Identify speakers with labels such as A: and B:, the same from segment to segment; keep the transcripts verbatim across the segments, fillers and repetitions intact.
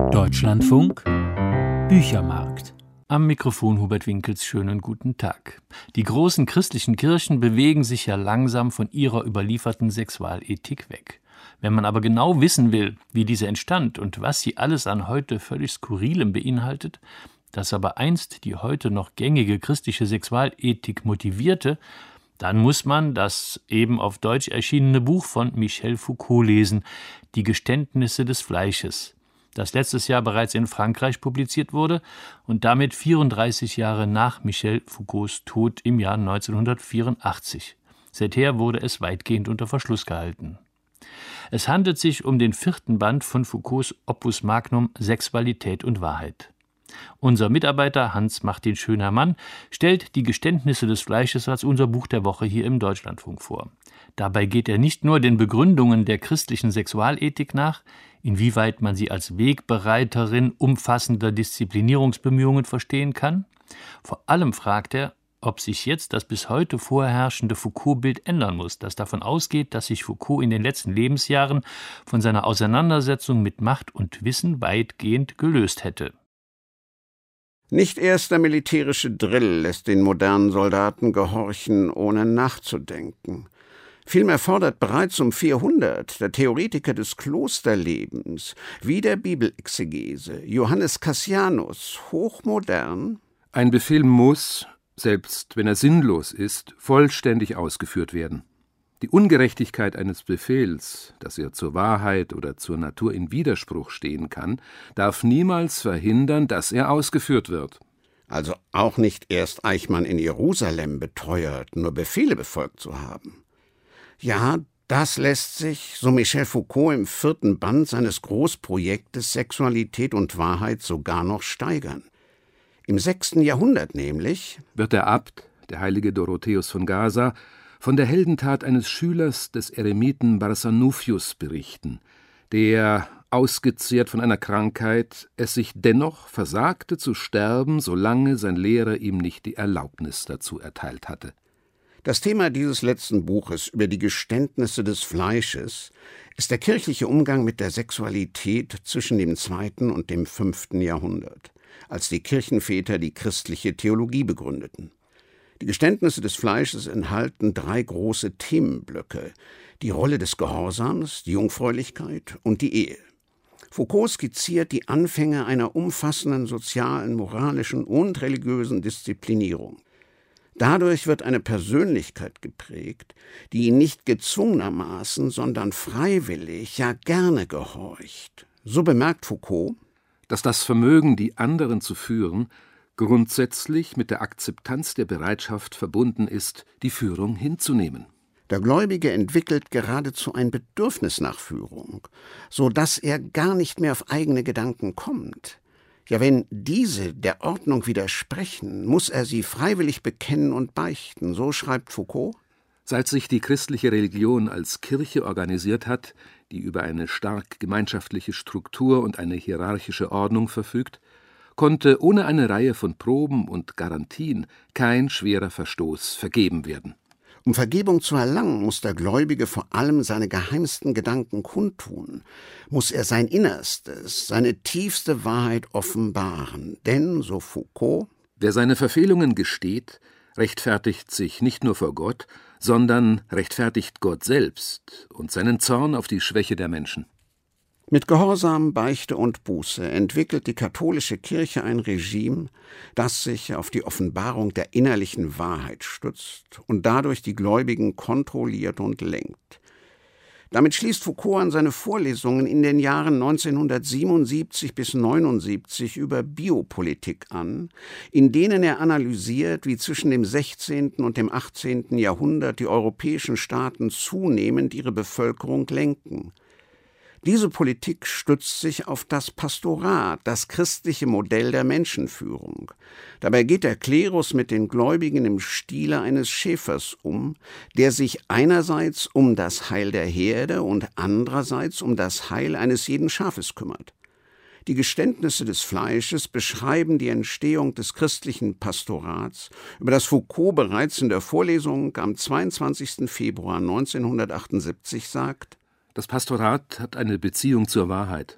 A: Deutschlandfunk Büchermarkt. Am Mikrofon Hubert Winkels, schönen guten Tag. Die großen christlichen Kirchen bewegen sich ja langsam von ihrer überlieferten Sexualethik weg. Wenn man aber genau wissen will, wie diese entstand und was sie alles an heute völlig Skurrilem beinhaltet, das aber einst die heute noch gängige christliche Sexualethik motivierte, dann muss man das eben auf Deutsch erschienene Buch von Michel Foucault lesen, Die Geständnisse des Fleisches, das letztes Jahr bereits in Frankreich publiziert wurde und damit vierunddreißig Jahre nach Michel Foucaults Tod im Jahr neunzehnhundertvierundachtzig. Seither wurde es weitgehend unter Verschluss gehalten. Es handelt sich um den vierten Band von Foucaults Opus Magnum Sexualität und Wahrheit. Unser Mitarbeiter Hans-Martin Schönermann stellt die Geständnisse des Fleisches als unser Buch der Woche hier im Deutschlandfunk vor. Dabei geht er nicht nur den Begründungen der christlichen Sexualethik nach, inwieweit man sie als Wegbereiterin umfassender Disziplinierungsbemühungen verstehen kann. Vor allem fragt er, ob sich jetzt das bis heute vorherrschende Foucault-Bild ändern muss, das davon ausgeht, dass sich Foucault in den letzten Lebensjahren von seiner Auseinandersetzung mit Macht und Wissen weitgehend gelöst hätte.
B: Nicht erst der militärische Drill lässt den modernen Soldaten gehorchen, ohne nachzudenken. Vielmehr fordert bereits um vierhundert der Theoretiker des Klosterlebens, wie der Bibelexegese Johannes Cassianus, hochmodern:
C: Ein Befehl muss, selbst wenn er sinnlos ist, vollständig ausgeführt werden. Die Ungerechtigkeit eines Befehls, dass er zur Wahrheit oder zur Natur in Widerspruch stehen kann, darf niemals verhindern, dass er ausgeführt wird.
B: Also auch nicht erst Eichmann in Jerusalem beteuert, nur Befehle befolgt zu haben. Ja, das lässt sich, so Michel Foucault im vierten Band seines Großprojektes Sexualität und Wahrheit, sogar noch steigern. Im sechsten Jahrhundert nämlich
C: wird der Abt, der heilige Dorotheus von Gaza, von der Heldentat eines Schülers des Eremiten Barsanufius berichten, der, ausgezehrt von einer Krankheit, es sich dennoch versagte zu sterben, solange sein Lehrer ihm nicht die Erlaubnis dazu erteilt hatte.
B: Das Thema dieses letzten Buches über die Geständnisse des Fleisches ist der kirchliche Umgang mit der Sexualität zwischen dem zweiten und dem fünften Jahrhundert, als die Kirchenväter die christliche Theologie begründeten. Die Geständnisse des Fleisches enthalten drei große Themenblöcke: die Rolle des Gehorsams, die Jungfräulichkeit und die Ehe. Foucault skizziert die Anfänge einer umfassenden sozialen, moralischen und religiösen Disziplinierung. Dadurch wird eine Persönlichkeit geprägt, die nicht gezwungenermaßen, sondern freiwillig, ja gerne gehorcht. So bemerkt Foucault,
C: dass das Vermögen, die anderen zu führen, grundsätzlich mit der Akzeptanz der Bereitschaft verbunden ist, die Führung hinzunehmen.
B: Der Gläubige entwickelt geradezu ein Bedürfnis nach Führung, so dass er gar nicht mehr auf eigene Gedanken kommt. Ja, wenn diese der Ordnung widersprechen, muss er sie freiwillig bekennen und beichten, so schreibt Foucault.
C: Seit sich die christliche Religion als Kirche organisiert hat, die über eine stark gemeinschaftliche Struktur und eine hierarchische Ordnung verfügt, konnte ohne eine Reihe von Proben und Garantien kein schwerer Verstoß vergeben werden.
B: Um Vergebung zu erlangen, muss der Gläubige vor allem seine geheimsten Gedanken kundtun, muss er sein Innerstes, seine tiefste Wahrheit offenbaren. Denn, so Foucault,
C: wer seine Verfehlungen gesteht, rechtfertigt sich nicht nur vor Gott, sondern rechtfertigt Gott selbst und seinen Zorn auf die Schwäche der Menschen.
B: Mit Gehorsam, Beichte und Buße entwickelt die katholische Kirche ein Regime, das sich auf die Offenbarung der innerlichen Wahrheit stützt und dadurch die Gläubigen kontrolliert und lenkt. Damit schließt Foucault an seine Vorlesungen in den Jahren neunzehnhundertsiebenundsiebzig bis neunundsiebzig über Biopolitik an, in denen er analysiert, wie zwischen dem sechzehnten und dem achtzehnten Jahrhundert die europäischen Staaten zunehmend ihre Bevölkerung lenken. Diese Politik stützt sich auf das Pastorat, das christliche Modell der Menschenführung. Dabei geht der Klerus mit den Gläubigen im Stile eines Schäfers um, der sich einerseits um das Heil der Herde und andererseits um das Heil eines jeden Schafes kümmert. Die Geständnisse des Fleisches beschreiben die Entstehung des christlichen Pastorats, über das Foucault bereits in der Vorlesung am zweiundzwanzigsten Februar neunzehnhundertachtundsiebzig sagt:
C: Das Pastorat hat eine Beziehung zur Wahrheit.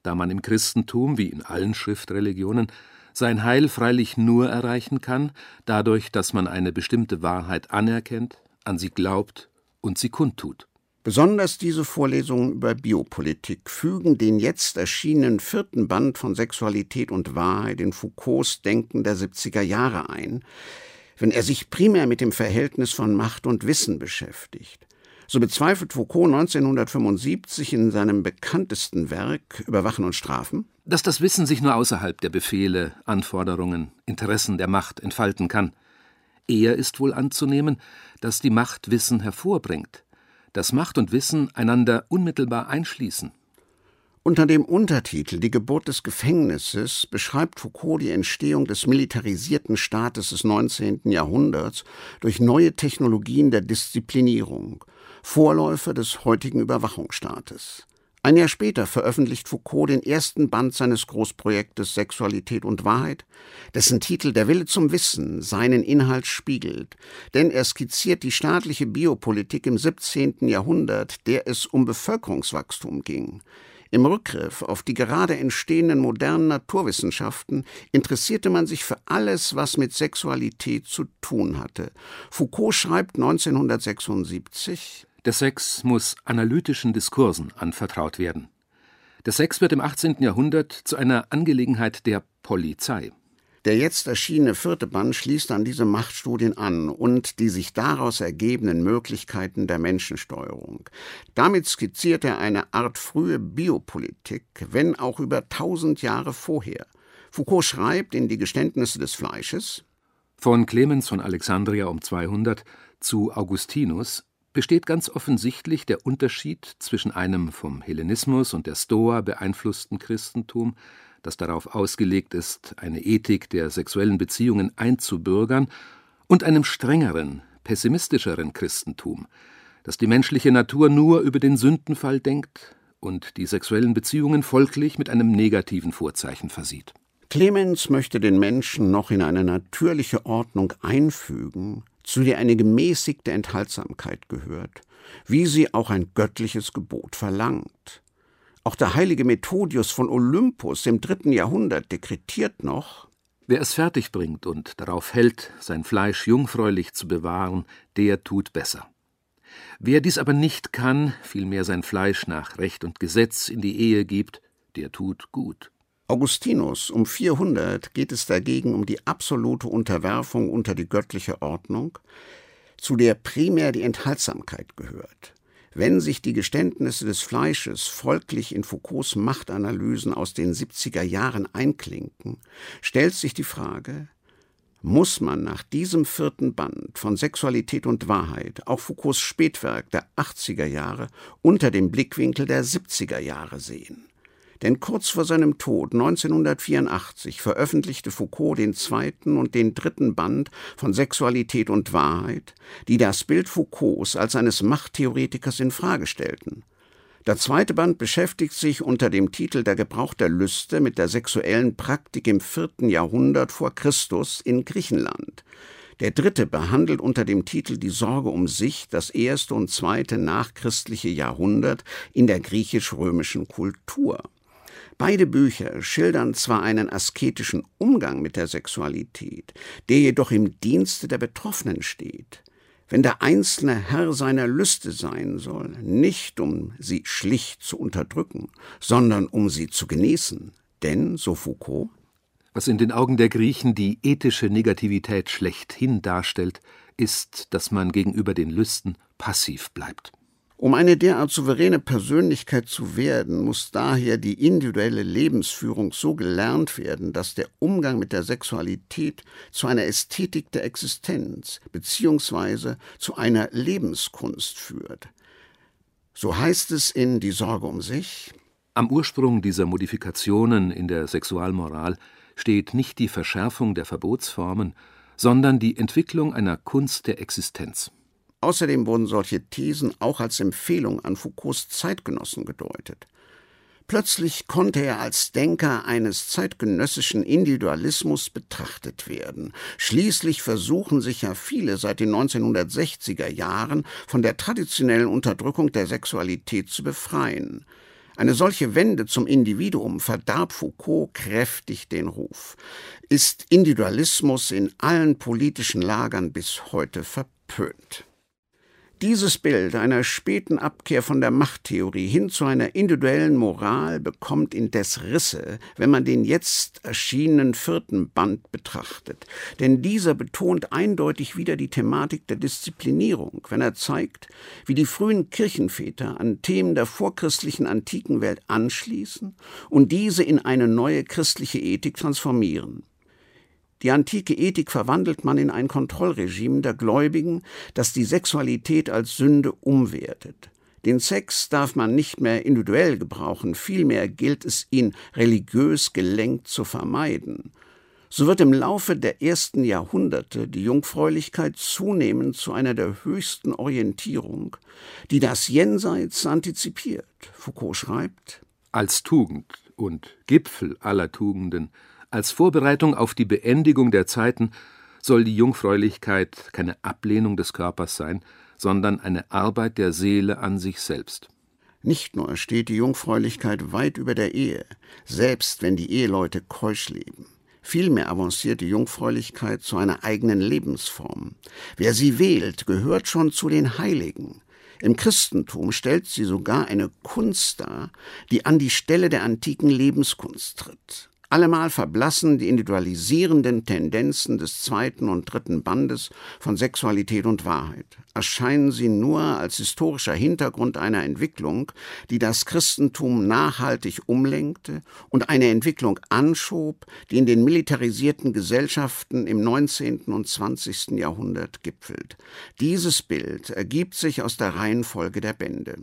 C: da man im Christentum, wie in allen Schriftreligionen, sein Heil freilich nur erreichen kann, dadurch, dass man eine bestimmte Wahrheit anerkennt, an sie glaubt und sie kundtut.
B: Besonders diese Vorlesungen über Biopolitik fügen den jetzt erschienenen vierten Band von Sexualität und Wahrheit in Foucaults Denken der siebziger Jahre ein, wenn er sich primär mit dem Verhältnis von Macht und Wissen beschäftigt. So bezweifelt Foucault neunzehnhundertfünfundsiebzig in seinem bekanntesten Werk Überwachen und Strafen,
C: dass das Wissen sich nur außerhalb der Befehle, Anforderungen, Interessen der Macht entfalten kann. Eher ist wohl anzunehmen, dass die Macht Wissen hervorbringt, dass Macht und Wissen einander unmittelbar einschließen.
B: Unter dem Untertitel »Die Geburt des Gefängnisses« beschreibt Foucault die Entstehung des militarisierten Staates des neunzehnten Jahrhunderts durch neue Technologien der Disziplinierung, Vorläufer des heutigen Überwachungsstaates. Ein Jahr später veröffentlicht Foucault den ersten Band seines Großprojektes Sexualität und Wahrheit, dessen Titel »Der Wille zum Wissen« seinen Inhalt spiegelt, denn er skizziert die staatliche Biopolitik im siebzehnten Jahrhundert, der es um Bevölkerungswachstum ging. Im Rückgriff auf die gerade entstehenden modernen Naturwissenschaften interessierte man sich für alles, was mit Sexualität zu tun hatte. Foucault schreibt neunzehnhundertsechsundsiebzig:
C: Der Sex muss analytischen Diskursen anvertraut werden. Der Sex wird im achtzehnten Jahrhundert zu einer Angelegenheit der Polizei.
B: Der jetzt erschienene vierte Band schließt an diese Machtstudien an und die sich daraus ergebenden Möglichkeiten der Menschensteuerung. Damit skizziert er eine Art frühe Biopolitik, wenn auch über tausend Jahre vorher. Foucault schreibt in Die Geständnisse des Fleisches:
C: Von Clemens von Alexandria um zweihundert zu Augustinus besteht ganz offensichtlich der Unterschied zwischen einem vom Hellenismus und der Stoa beeinflussten Christentum, das darauf ausgelegt ist, eine Ethik der sexuellen Beziehungen einzubürgern, und einem strengeren, pessimistischeren Christentum, das die menschliche Natur nur über den Sündenfall denkt und die sexuellen Beziehungen folglich mit einem negativen Vorzeichen versieht.
B: Clemens möchte den Menschen noch in eine natürliche Ordnung einfügen, zu der eine gemäßigte Enthaltsamkeit gehört, wie sie auch ein göttliches Gebot verlangt. Auch der heilige Methodius von Olympus im dritten Jahrhundert dekretiert noch:
C: Wer es fertigbringt und darauf hält, sein Fleisch jungfräulich zu bewahren, der tut besser. Wer dies aber nicht kann, vielmehr sein Fleisch nach Recht und Gesetz in die Ehe gibt, der tut gut.
B: Augustinus um vierhundert geht es dagegen um die absolute Unterwerfung unter die göttliche Ordnung, zu der primär die Enthaltsamkeit gehört. Wenn sich die Geständnisse des Fleisches folglich in Foucaults Machtanalysen aus den siebziger Jahren einklinken, stellt sich die Frage: Muss man nach diesem vierten Band von Sexualität und Wahrheit auch Foucaults Spätwerk der achtziger Jahre unter dem Blickwinkel der siebziger Jahre sehen? Denn kurz vor seinem Tod neunzehnhundertvierundachtzig veröffentlichte Foucault den zweiten und den dritten Band von Sexualität und Wahrheit, die das Bild Foucaults als eines Machttheoretikers in Frage stellten. Der zweite Band beschäftigt sich unter dem Titel Der Gebrauch der Lüste mit der sexuellen Praktik im vierten Jahrhundert vor Christus in Griechenland. Der dritte behandelt unter dem Titel Die Sorge um sich das erste und zweite nachchristliche Jahrhundert in der griechisch-römischen Kultur. Beide Bücher schildern zwar einen asketischen Umgang mit der Sexualität, der jedoch im Dienste der Betroffenen steht. Wenn der Einzelne Herr seiner Lüste sein soll, nicht um sie schlicht zu unterdrücken, sondern um sie zu genießen. Denn, so Foucault,
C: was in den Augen der Griechen die ethische Negativität schlechthin darstellt, ist, dass man gegenüber den Lüsten passiv bleibt.
B: Um eine derart souveräne Persönlichkeit zu werden, muss daher die individuelle Lebensführung so gelernt werden, dass der Umgang mit der Sexualität zu einer Ästhetik der Existenz bzw. zu einer Lebenskunst führt. So heißt es in Die Sorge um sich:
C: Am Ursprung dieser Modifikationen in der Sexualmoral steht nicht die Verschärfung der Verbotsformen, sondern die Entwicklung einer Kunst der Existenz.
B: Außerdem wurden solche Thesen auch als Empfehlung an Foucaults Zeitgenossen gedeutet. Plötzlich konnte er als Denker eines zeitgenössischen Individualismus betrachtet werden. Schließlich versuchen sich ja viele seit den neunzehnhundertsechziger Jahren von der traditionellen Unterdrückung der Sexualität zu befreien. Eine solche Wende zum Individuum verdarb Foucault kräftig den Ruf, ist Individualismus in allen politischen Lagern bis heute verpönt. Dieses Bild einer späten Abkehr von der Machttheorie hin zu einer individuellen Moral bekommt indes Risse, wenn man den jetzt erschienenen vierten Band betrachtet. Denn dieser betont eindeutig wieder die Thematik der Disziplinierung, wenn er zeigt, wie die frühen Kirchenväter an Themen der vorchristlichen antiken Welt anschließen und diese in eine neue christliche Ethik transformieren. Die antike Ethik verwandelt man in ein Kontrollregime der Gläubigen, das die Sexualität als Sünde umwertet. Den Sex darf man nicht mehr individuell gebrauchen, vielmehr gilt es, ihn religiös gelenkt zu vermeiden. So wird im Laufe der ersten Jahrhunderte die Jungfräulichkeit zunehmend zu einer der höchsten Orientierung, die das Jenseits antizipiert. Foucault schreibt:
C: Als Tugend und Gipfel aller Tugenden, als Vorbereitung auf die Beendigung der Zeiten soll die Jungfräulichkeit keine Ablehnung des Körpers sein, sondern eine Arbeit der Seele an sich selbst.
B: Nicht nur steht die Jungfräulichkeit weit über der Ehe, selbst wenn die Eheleute keusch leben. Vielmehr avanciert die Jungfräulichkeit zu einer eigenen Lebensform. Wer sie wählt, gehört schon zu den Heiligen. Im Christentum stellt sie sogar eine Kunst dar, die an die Stelle der antiken Lebenskunst tritt. Allemal verblassen die individualisierenden Tendenzen des zweiten und dritten Bandes von Sexualität und Wahrheit. Erscheinen sie nur als historischer Hintergrund einer Entwicklung, die das Christentum nachhaltig umlenkte und eine Entwicklung anschob, die in den militarisierten Gesellschaften im neunzehnten und zwanzigsten Jahrhundert gipfelt. Dieses Bild ergibt sich aus der Reihenfolge der Bände.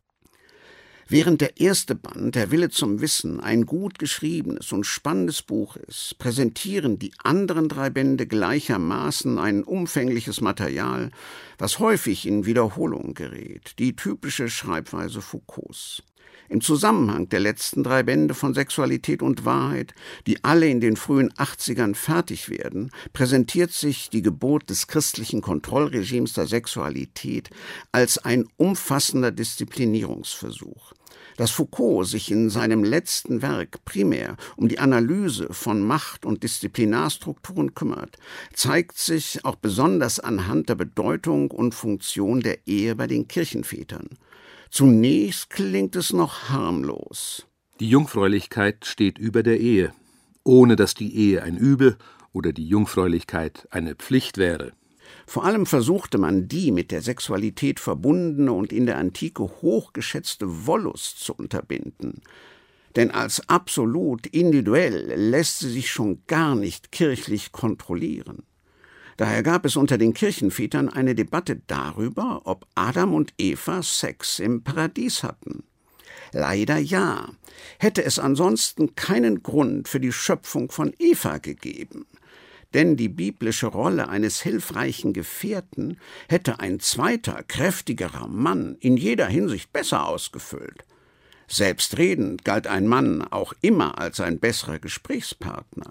B: Während der erste Band, der Wille zum Wissen, ein gut geschriebenes und spannendes Buch ist, präsentieren die anderen drei Bände gleichermaßen ein umfängliches Material, was häufig in Wiederholung gerät, die typische Schreibweise Foucaults. Im Zusammenhang der letzten drei Bände von Sexualität und Wahrheit, die alle in den frühen achtzigern fertig werden, präsentiert sich die Geburt des christlichen Kontrollregimes der Sexualität als ein umfassender Disziplinierungsversuch. Dass Foucault sich in seinem letzten Werk primär um die Analyse von Macht- und Disziplinarstrukturen kümmert, zeigt sich auch besonders anhand der Bedeutung und Funktion der Ehe bei den Kirchenvätern. Zunächst klingt es noch harmlos.
C: Die Jungfräulichkeit steht über der Ehe, ohne dass die Ehe ein Übel oder die Jungfräulichkeit eine Pflicht wäre.
B: Vor allem versuchte man, die mit der Sexualität verbundene und in der Antike hochgeschätzte Wollust zu unterbinden. Denn als absolut individuell lässt sie sich schon gar nicht kirchlich kontrollieren. Daher gab es unter den Kirchenvätern eine Debatte darüber, ob Adam und Eva Sex im Paradies hatten. Leider ja. Hätte es ansonsten keinen Grund für die Schöpfung von Eva gegeben. Denn die biblische Rolle eines hilfreichen Gefährten hätte ein zweiter, kräftigerer Mann in jeder Hinsicht besser ausgefüllt. Selbstredend galt ein Mann auch immer als ein besserer Gesprächspartner.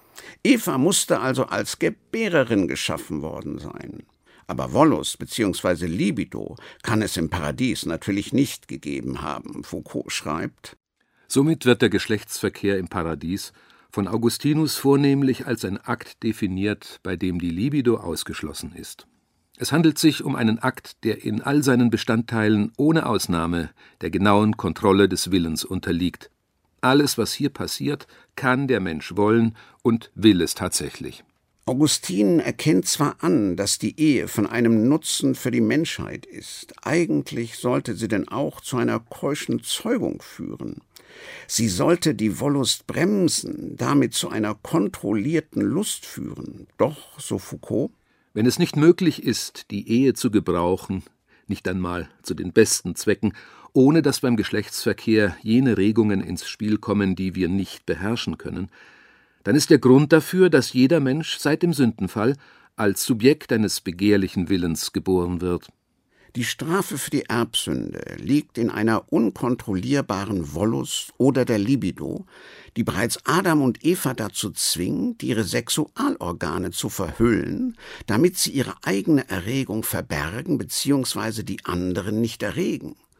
B: Eva musste also als Gebärerin geschaffen worden sein. Aber Wollust bzw. Libido kann es im Paradies natürlich nicht gegeben haben, Foucault schreibt.
C: Somit wird der Geschlechtsverkehr im Paradies von Augustinus vornehmlich als ein Akt definiert, bei dem die Libido ausgeschlossen ist. Es handelt sich um einen Akt, der in all seinen Bestandteilen ohne Ausnahme der genauen Kontrolle des Willens unterliegt. Alles, was hier passiert, kann der Mensch wollen und will es tatsächlich.
B: Augustin erkennt zwar an, dass die Ehe von einem Nutzen für die Menschheit ist, eigentlich sollte sie denn auch zu einer keuschen Zeugung führen. Sie sollte die Wollust bremsen, damit zu einer kontrollierten Lust führen. Doch, so Foucault,
C: wenn es nicht möglich ist, die Ehe zu gebrauchen, nicht einmal zu den besten Zwecken, ohne dass beim Geschlechtsverkehr jene Regungen ins Spiel kommen, die wir nicht beherrschen können, dann ist der Grund dafür, dass jeder Mensch seit dem Sündenfall als Subjekt eines begehrlichen Willens geboren wird.
B: Die Strafe für die Erbsünde liegt in einer unkontrollierbaren Wollust oder der Libido, die bereits Adam und Eva dazu zwingt, ihre Sexualorgane zu verhüllen, damit sie ihre eigene Erregung verbergen bzw. die anderen nicht erregen.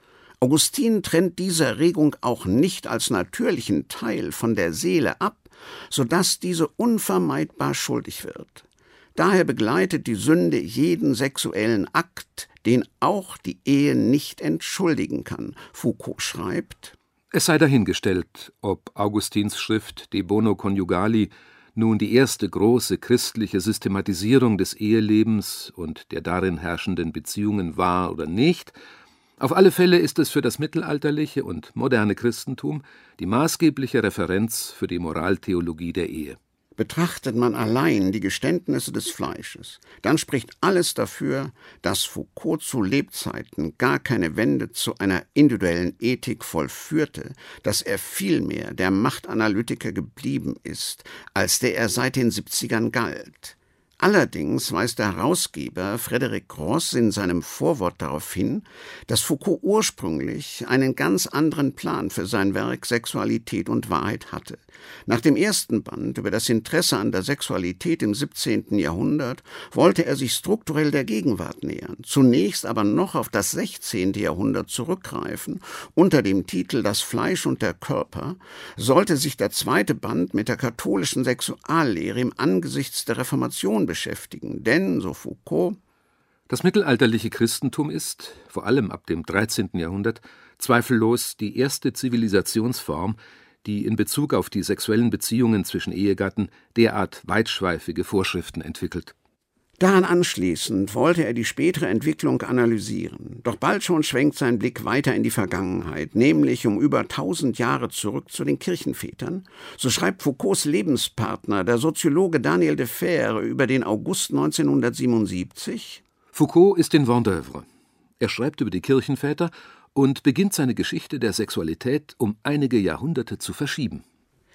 B: Augustin trennt diese Erregung auch nicht als natürlichen Teil von der Seele ab, sodass diese unvermeidbar schuldig wird. Daher begleitet die Sünde jeden sexuellen Akt, den auch die Ehe nicht entschuldigen kann. Foucault schreibt:
C: Es sei dahingestellt, ob Augustins Schrift De Bono Conjugali nun die erste große christliche Systematisierung des Ehelebens und der darin herrschenden Beziehungen war oder nicht. Auf alle Fälle ist es für das mittelalterliche und moderne Christentum die maßgebliche Referenz für die Moraltheologie der Ehe.
B: Betrachtet man allein die Geständnisse des Fleisches, dann spricht alles dafür, dass Foucault zu Lebzeiten gar keine Wende zu einer individuellen Ethik vollführte, dass er vielmehr der Machtanalytiker geblieben ist, als der er seit den siebzigern galt. Allerdings weist der Herausgeber Frédéric Gross in seinem Vorwort darauf hin, dass Foucault ursprünglich einen ganz anderen Plan für sein Werk Sexualität und Wahrheit hatte. Nach dem ersten Band über das Interesse an der Sexualität im siebzehnten Jahrhundert wollte er sich strukturell der Gegenwart nähern, zunächst aber noch auf das sechzehnte Jahrhundert zurückgreifen. Unter dem Titel »Das Fleisch und der Körper« sollte sich der zweite Band mit der katholischen Sexuallehre im Angesichts der Reformation beschäftigen, denn, so Foucault,
C: das mittelalterliche Christentum ist, vor allem ab dem dreizehnten Jahrhundert, zweifellos die erste Zivilisationsform, die in Bezug auf die sexuellen Beziehungen zwischen Ehegatten derart weitschweifige Vorschriften entwickelt.
B: Daran anschließend wollte er die spätere Entwicklung analysieren. Doch bald schon schwenkt sein Blick weiter in die Vergangenheit, nämlich um über tausend Jahre zurück zu den Kirchenvätern. So schreibt Foucaults Lebenspartner, der Soziologe Daniel Defer, über den August neunzehnhundertsiebenundsiebzig:
C: Foucault ist in Vendeuvre. Er schreibt über die Kirchenväter und beginnt seine Geschichte der Sexualität um einige Jahrhunderte zu verschieben.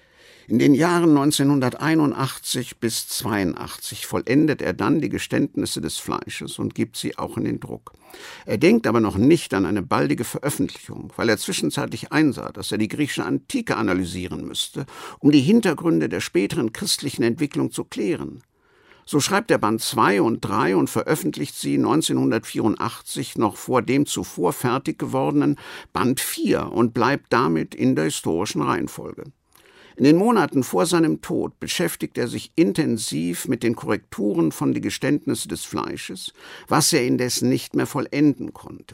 B: In den Jahren neunzehnhunderteinundachtzig bis zweiundachtzig vollendet er dann die Geständnisse des Fleisches und gibt sie auch in den Druck. Er denkt aber noch nicht an eine baldige Veröffentlichung, weil er zwischenzeitlich einsah, dass er die griechische Antike analysieren müsste, um die Hintergründe der späteren christlichen Entwicklung zu klären. So schreibt er Band zwei und drei und veröffentlicht sie neunzehnhundertvierundachtzig noch vor dem zuvor fertig gewordenen Band vier und bleibt damit in der historischen Reihenfolge. In den Monaten vor seinem Tod beschäftigt er sich intensiv mit den Korrekturen von Die Geständnisse des Fleisches, was er indes nicht mehr vollenden konnte.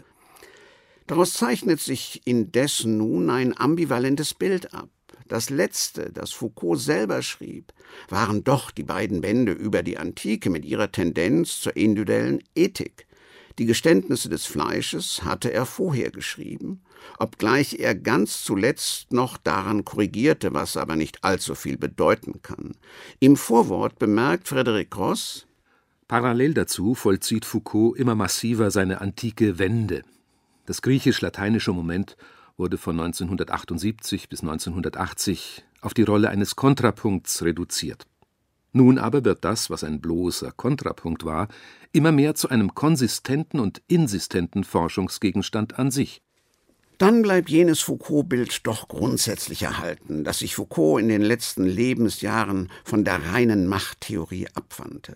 B: Daraus zeichnet sich indes nun ein ambivalentes Bild ab. Das letzte, das Foucault selber schrieb, waren doch die beiden Bände über die Antike mit ihrer Tendenz zur individuellen Ethik. Die Geständnisse des Fleisches hatte er vorher geschrieben, obgleich er ganz zuletzt noch daran korrigierte, was aber nicht allzu viel bedeuten kann. Im Vorwort bemerkt Frédéric Gross:
C: Parallel dazu vollzieht Foucault immer massiver seine antike Wende. Das griechisch-lateinische Moment wurde von neunzehnhundertachtundsiebzig bis neunzehnhundertachtzig auf die Rolle eines Kontrapunkts reduziert. Nun aber wird das, was ein bloßer Kontrapunkt war, immer mehr zu einem konsistenten und insistenten Forschungsgegenstand an sich.
B: Dann bleibt jenes Foucault-Bild doch grundsätzlich erhalten, dass sich Foucault in den letzten Lebensjahren von der reinen Machttheorie abwandte.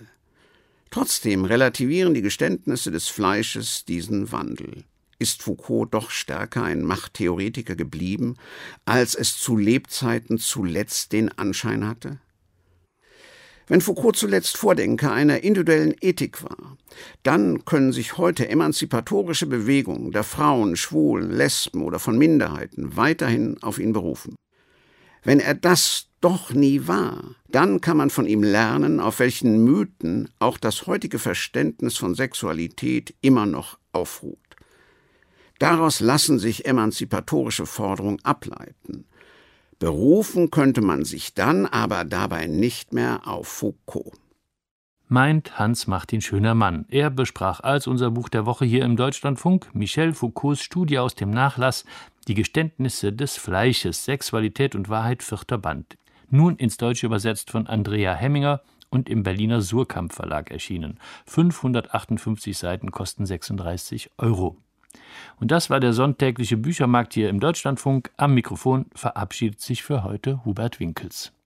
B: Trotzdem relativieren die Geständnisse des Fleisches diesen Wandel. Ist Foucault doch stärker ein Machttheoretiker geblieben, als es zu Lebzeiten zuletzt den Anschein hatte? Wenn Foucault zuletzt Vordenker einer individuellen Ethik war, dann können sich heute emanzipatorische Bewegungen der Frauen, Schwulen, Lesben oder von Minderheiten weiterhin auf ihn berufen. Wenn er das doch nie war, dann kann man von ihm lernen, auf welchen Mythen auch das heutige Verständnis von Sexualität immer noch aufruht. Daraus lassen sich emanzipatorische Forderungen ableiten. Berufen könnte man sich dann aber dabei nicht mehr auf Foucault.
A: Meint Hans-Martin Schöner-Mann. Er besprach als unser Buch der Woche hier im Deutschlandfunk Michel Foucaults Studie aus dem Nachlass Die Geständnisse des Fleisches, Sexualität und Wahrheit, vierter Band. Nun ins Deutsche übersetzt von Andrea Hemminger und im Berliner Surkamp Verlag erschienen. fünfhundertachtundfünfzig Seiten kosten sechsunddreißig Euro. Und das war der sonntägliche Büchermarkt hier im Deutschlandfunk. Am Mikrofon verabschiedet sich für heute Hubert Winkels.